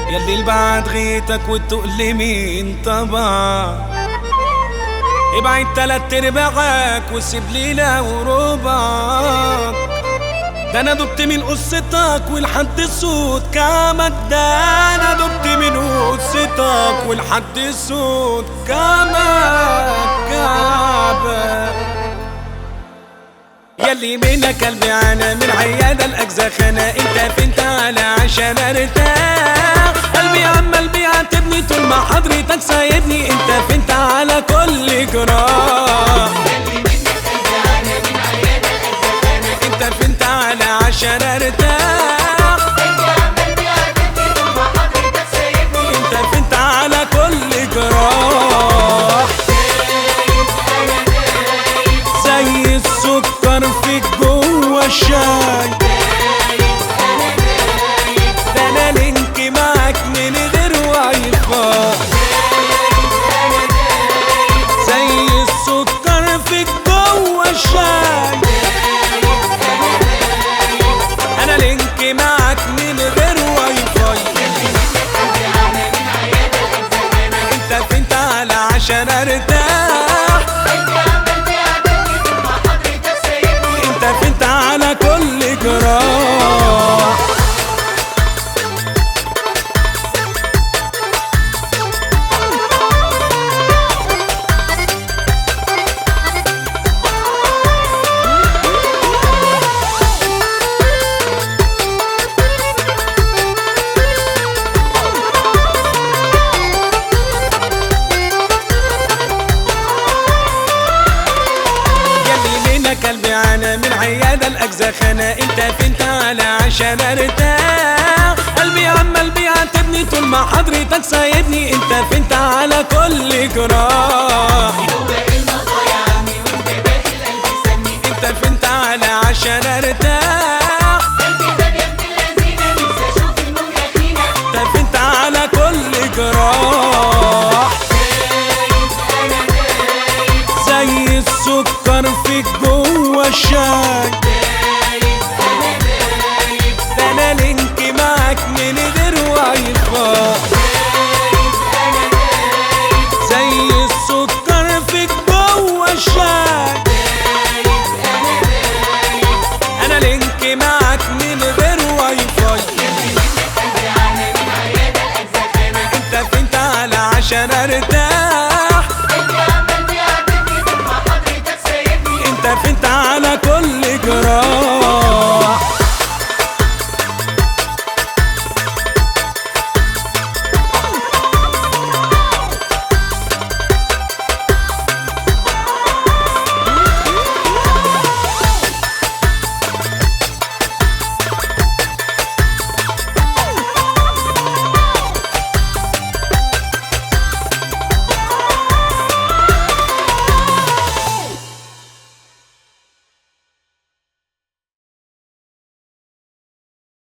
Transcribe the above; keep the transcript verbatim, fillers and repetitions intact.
ياللي البعد غيتك وتقول مين طبعا، ابعد تلات ارباعك وسيب لي لو ربعك. ده انا دبت من قصتك ولحد صوت كعبك، ده انا دبت من قصتك ولحد صوت كعبك كعبك. ياللي منك قلبي انا من عيادة الاجزخانة، انت فين تعالى عشان ارتاح. قلبي عمال بيعاتبني طول ما حضرتك سايبني، انت فين تعالى كل جراح. انت فين تعالى عشان ارتاح. انت فين تعالى كل جراح. زي السكر فيك جوا الشاي، ده انا لينك معاك من غير واي فاي. زي السكر فيك جوا الشاي، انا لينك معاك من غير واي فاي. انت فين تعالى عشان ارتاح. انت فين تعالى كل جراح. قلبي انا من عيادة الاجزخانة، انت فين تعالى عشان ارتاح. قلبي عمال بيعاتبني طول ما حضرتك سايبني، انت فين تعالى كل جراح. انت فين تعالى عشان ارتاح.